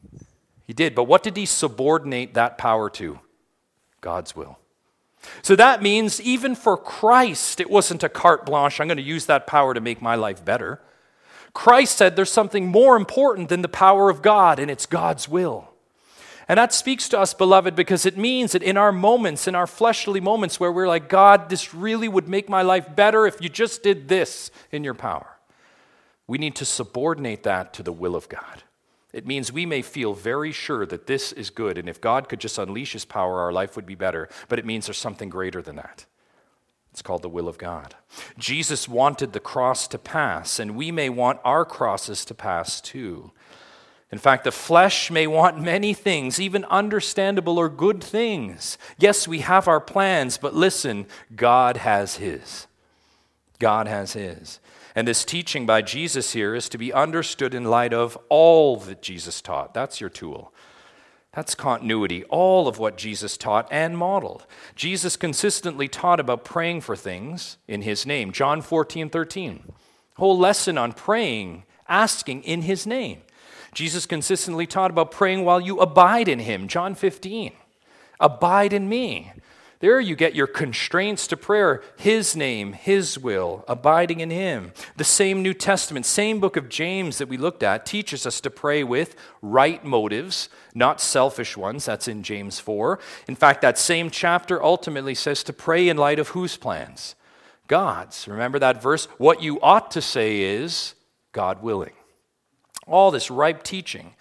He did, but what did he subordinate that power to? God's will. So that means even for Christ, it wasn't a carte blanche, I'm going to use that power to make my life better. Christ said there's something more important than the power of God, and it's God's will. And that speaks to us, beloved, because it means that in our moments, in our fleshly moments where we're like, God, this really would make my life better if you just did this in your power. We need to subordinate that to the will of God. It means we may feel very sure that this is good, and if God could just unleash his power, our life would be better. But it means there's something greater than that. It's called the will of God. Jesus wanted the cross to pass, and we may want our crosses to pass too. In fact, the flesh may want many things, even understandable or good things. Yes, we have our plans, but listen, God has his. God has his. And this teaching by Jesus here is to be understood in light of all that Jesus taught. That's your tool. That's continuity, all of what Jesus taught and modeled. Jesus consistently taught about praying for things in his name. John fourteen thirteen. Whole lesson on praying, asking in his name. Jesus consistently taught about praying while you abide in him. John fifteen. Abide in me. There you get your constraints to prayer. His name, his will, abiding in him. The same New Testament, same book of James that we looked at teaches us to pray with right motives, not selfish ones. That's in James four. In fact, that same chapter ultimately says to pray in light of whose plans? God's. Remember that verse? What you ought to say is, God willing. All this ripe teaching.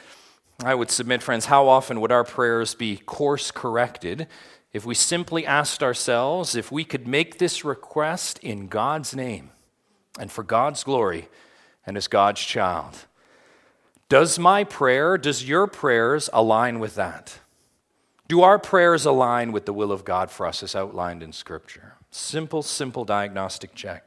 I would submit, friends, how often would our prayers be course corrected if we simply asked ourselves if we could make this request in God's name and for God's glory and as God's child? Does my prayer, does your prayers align with that? Do our prayers align with the will of God for us as outlined in Scripture? Simple, simple diagnostic check.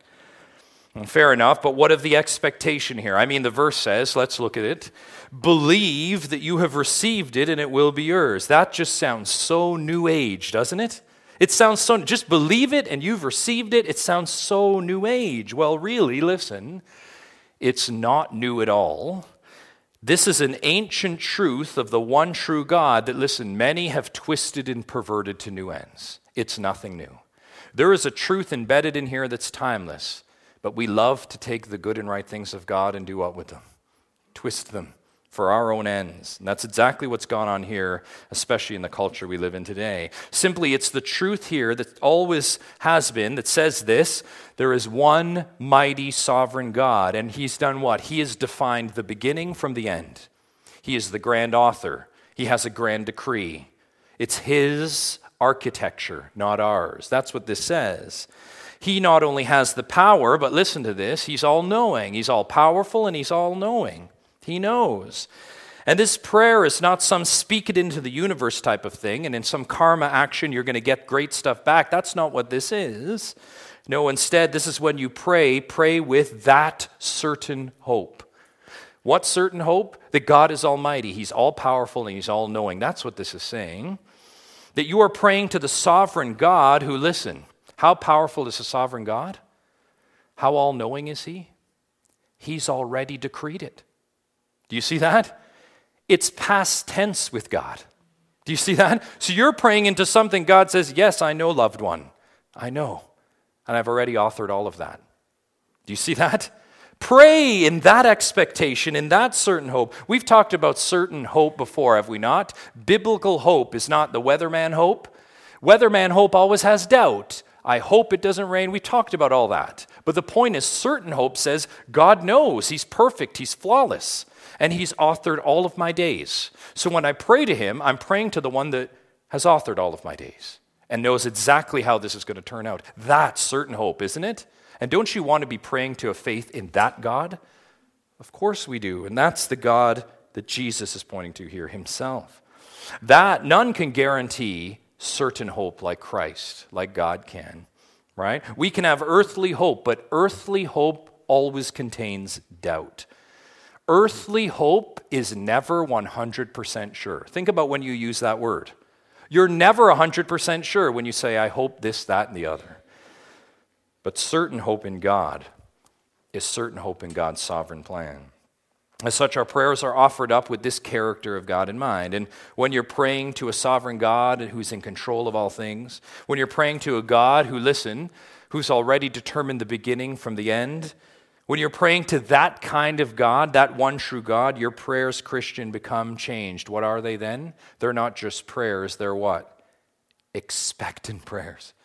And fair enough, but what of the expectation here? I mean, the verse says, let's look at it, believe that you have received it and it will be yours. That just sounds so new age, doesn't it? It sounds so, just believe it and you've received it. It sounds so new age. Well, really, listen, it's not new at all. This is an ancient truth of the one true God that, listen, many have twisted and perverted to new ends. It's nothing new. There is a truth embedded in here that's timeless. But we love to take the good and right things of God and do what with them? Twist them for our own ends. And that's exactly what's gone on here, especially in the culture we live in today. Simply, it's the truth here that always has been that says this: there is one mighty sovereign God, and he's done what? He has defined the beginning from the end. He is the grand author. He has a grand decree. It's his architecture, not ours. That's what this says. He not only has the power, but listen to this, he's all-knowing. He's all-powerful and he's all-knowing. He knows. And this prayer is not some speak it into the universe type of thing, and in some karma action you're going to get great stuff back. That's not what this is. No, instead, this is when you pray, pray with that certain hope. What certain hope? That God is almighty. He's all-powerful and he's all-knowing. That's what this is saying. That you are praying to the sovereign God who, listen, how powerful is the sovereign God? How all-knowing is he? He's already decreed it. Do you see that? It's past tense with God. Do you see that? So you're praying into something God says, yes, I know, loved one. I know. And I've already authored all of that. Do you see that? Pray in that expectation, in that certain hope. We've talked about certain hope before, have we not? Biblical hope is not the weatherman hope. Weatherman hope always has doubt. I hope it doesn't rain. We talked about all that. But the point is, certain hope says God knows. He's perfect. He's flawless. And he's authored all of my days. So when I pray to him, I'm praying to the one that has authored all of my days and knows exactly how this is going to turn out. That's certain hope, isn't it? And don't you want to be praying to a faith in that God? Of course we do. And that's the God that Jesus is pointing to here himself. That none can guarantee certain hope like Christ, like God can, right? We can have earthly hope, but earthly hope always contains doubt. Earthly hope is never one hundred percent sure. Think about when you use that word. You're never one hundred percent sure when you say, I hope this, that, and the other. But certain hope in God, is certain hope in God's sovereign plan. As such, our prayers are offered up with this character of God in mind. And when you're praying to a sovereign God who's in control of all things, when you're praying to a God who, listen, who's already determined the beginning from the end, when you're praying to that kind of God, that one true God, your prayers, Christian, become changed. What are they then? They're not just prayers, they're what? Expectant prayers.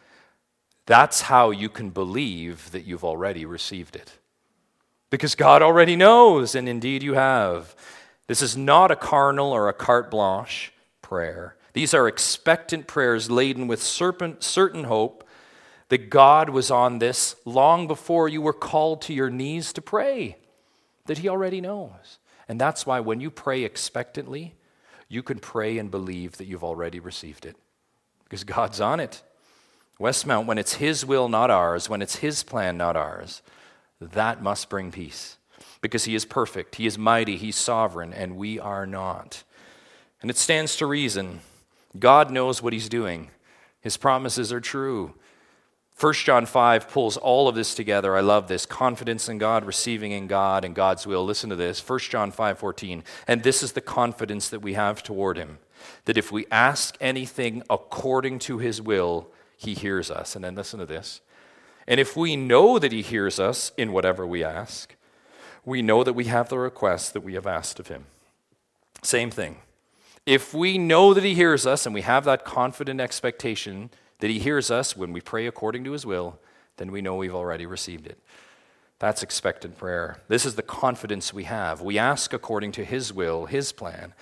That's how you can believe that you've already received it. Because God already knows, and indeed you have. This is not a carnal or a carte blanche prayer. These are expectant prayers laden with certain hope that God was on this long before you were called to your knees to pray, that he already knows. And that's why when you pray expectantly, you can pray and believe that you've already received it, because God's on it. Westmount, when it's his will, not ours, when it's his plan, not ours, that must bring peace, because he is perfect, he is mighty, he's sovereign, and we are not. And it stands to reason. God knows what he's doing. His promises are true. First John five pulls all of this together. I love this. Confidence in God, receiving in God, and God's will. Listen to this. First John five fourteen. And this is the confidence that we have toward him, that if we ask anything according to his will, he hears us. And then listen to this. And if we know that he hears us in whatever we ask, we know that we have the request that we have asked of him. Same thing. If we know that he hears us and we have that confident expectation that he hears us when we pray according to his will, then we know we've already received it. That's expectant prayer. This is the confidence we have. We ask according to his will, his plan.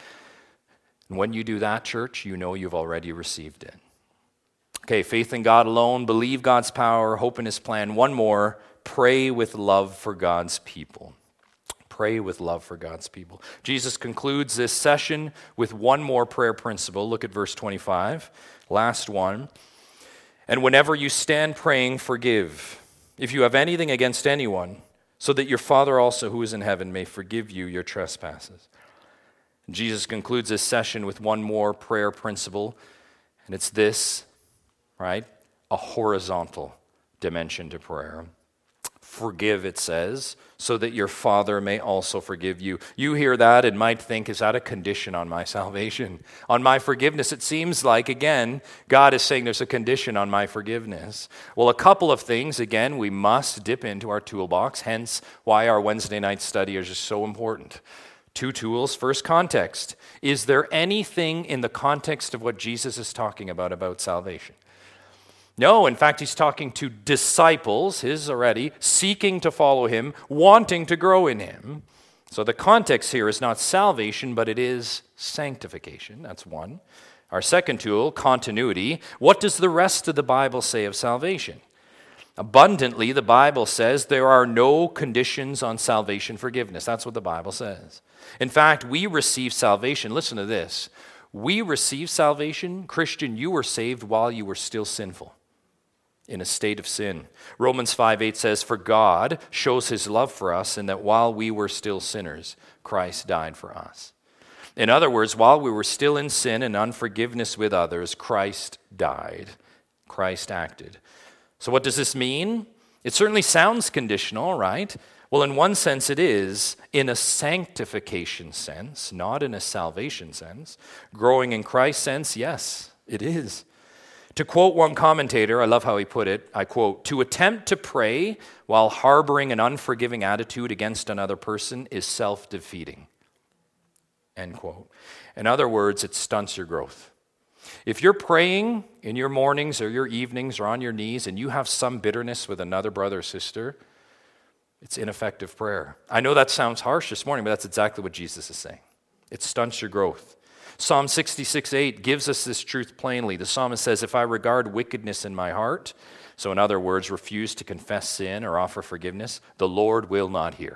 And when you do that, church, you know you've already received it. Okay, faith in God alone, believe God's power, hope in his plan. One more, pray with love for God's people. Pray with love for God's people. Jesus concludes this session with one more prayer principle. Look at verse twenty-five, last one. And whenever you stand praying, forgive, if you have anything against anyone, so that your Father also who is in heaven may forgive you your trespasses. And Jesus concludes this session with one more prayer principle, and it's this, right? A horizontal dimension to prayer. Forgive, it says, so that your Father may also forgive you. You hear that and might think, is that a condition on my salvation? On my forgiveness? It seems like, again, God is saying there's a condition on my forgiveness. Well, a couple of things, again, we must dip into our toolbox, hence why our Wednesday night study is just so important. Two tools. First, context. Is there anything in the context of what Jesus is talking about about salvation? No, in fact, he's talking to disciples, his already, seeking to follow him, wanting to grow in him. So the context here is not salvation, but it is sanctification. That's one. Our second tool, continuity. What does the rest of the Bible say of salvation? Abundantly, the Bible says there are no conditions on salvation forgiveness. That's what the Bible says. In fact, we receive salvation. Listen to this. We receive salvation. Christian, you were saved while you were still sinful, in a state of sin. Romans five eight says, for God shows his love for us in that while we were still sinners, Christ died for us. In other words, while we were still in sin and unforgiveness with others, Christ died. Christ acted. So what does this mean? It certainly sounds conditional, right? Well, in one sense it is, in a sanctification sense, not in a salvation sense. Growing in Christ sense, yes, it is. To quote one commentator, I love how he put it, I quote, to attempt to pray while harboring an unforgiving attitude against another person is self-defeating, end quote. In other words, it stunts your growth. If you're praying in your mornings or your evenings or on your knees and you have some bitterness with another brother or sister, it's ineffective prayer. I know that sounds harsh this morning, but that's exactly what Jesus is saying. It stunts your growth. Psalm sixty-six eight gives us this truth plainly. The psalmist says, if I regard wickedness in my heart, so in other words, refuse to confess sin or offer forgiveness, the Lord will not hear.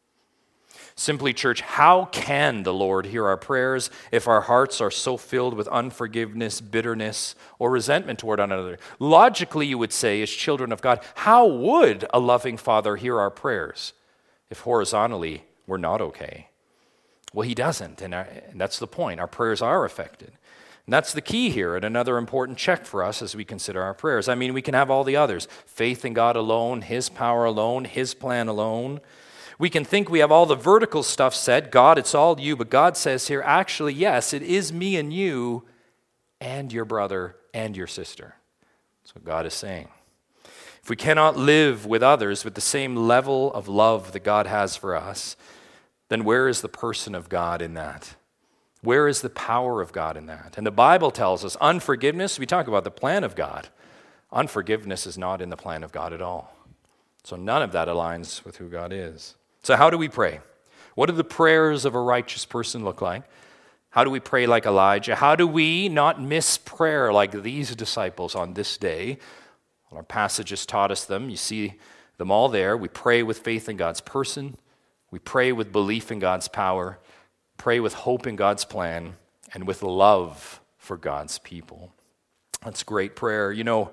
Simply, church, how can the Lord hear our prayers if our hearts are so filled with unforgiveness, bitterness, or resentment toward one another? Logically, you would say, as children of God, how would a loving Father hear our prayers if horizontally we're not okay? Well, he doesn't, and, our, and that's the point. Our prayers are affected. And that's the key here, and another important check for us as we consider our prayers. I mean, we can have all the others. Faith in God alone, His power alone, His plan alone. We can think we have all the vertical stuff said. God, it's all you. But God says here, actually, yes, it is me and you and your brother and your sister. That's what God is saying. If we cannot live with others with the same level of love that God has for us, then where is the person of God in that? Where is the power of God in that? And the Bible tells us unforgiveness, we talk about the plan of God. Unforgiveness is not in the plan of God at all. So none of that aligns with who God is. So how do we pray? What do the prayers of a righteous person look like? How do we pray like Elijah? How do we not miss prayer like these disciples on this day? Well, our passages taught us them. You see them all there. We pray with faith in God's person. We pray with belief in God's power. Pray with hope in God's plan. And with love for God's people. That's great prayer. You know,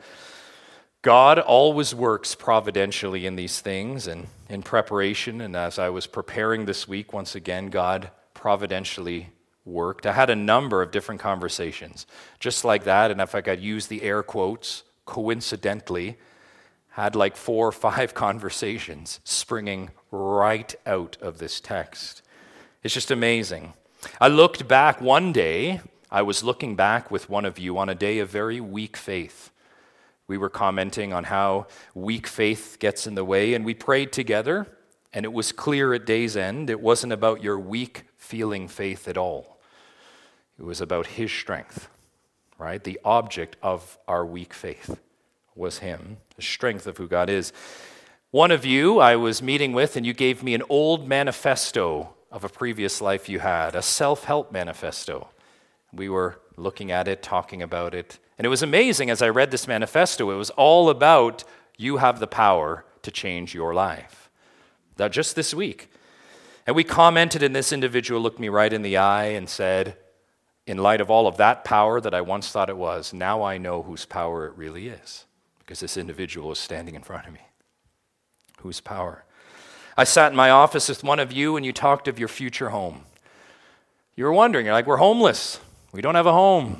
God always works providentially in these things and in preparation. And as I was preparing this week, once again, God providentially worked. I had a number of different conversations just like that. And if I could use the air quotes, coincidentally, had like four or five conversations springing right out of this text. It's just amazing. I looked back one day, I was looking back with one of you on a day of very weak faith. We were commenting on how weak faith gets in the way, and we prayed together, and it was clear at day's end it wasn't about your weak feeling faith at all. It was about His strength, right? The object of our weak faith was Him, the strength of who God is. One of you I was meeting with, and you gave me an old manifesto of a previous life you had, a self-help manifesto. We were looking at it, talking about it. And it was amazing as I read this manifesto. It was all about you have the power to change your life. That just this week. And we commented, and this individual looked me right in the eye and said, in light of all of that power that I once thought it was, now I know whose power it really is. Because this individual is standing in front of me. Whose power? I sat in my office with one of you and you talked of your future home. You were wondering, you're like, we're homeless. We don't have a home.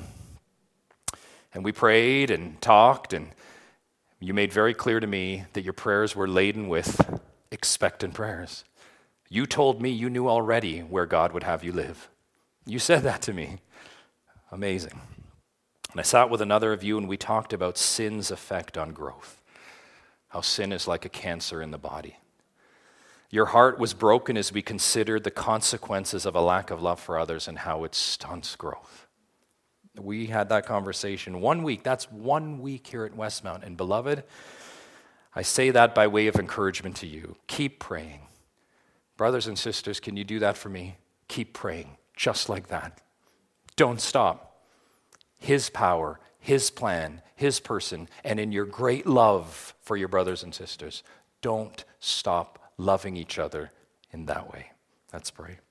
And we prayed and talked, and you made very clear to me that your prayers were laden with expectant prayers. You told me you knew already where God would have you live. You said that to me. Amazing. And I sat with another of you and we talked about sin's effect on growth. How sin is like a cancer in the body. Your heart was broken as we considered the consequences of a lack of love for others and how it stunts growth. We had that conversation one week. That's one week here at Westmount. And beloved, I say that by way of encouragement to you. Keep praying. Brothers and sisters, can you do that for me? Keep praying, just like that. Don't stop. His power, His plan, His person, and in your great love for your brothers and sisters, don't stop loving each other in that way. Let's pray.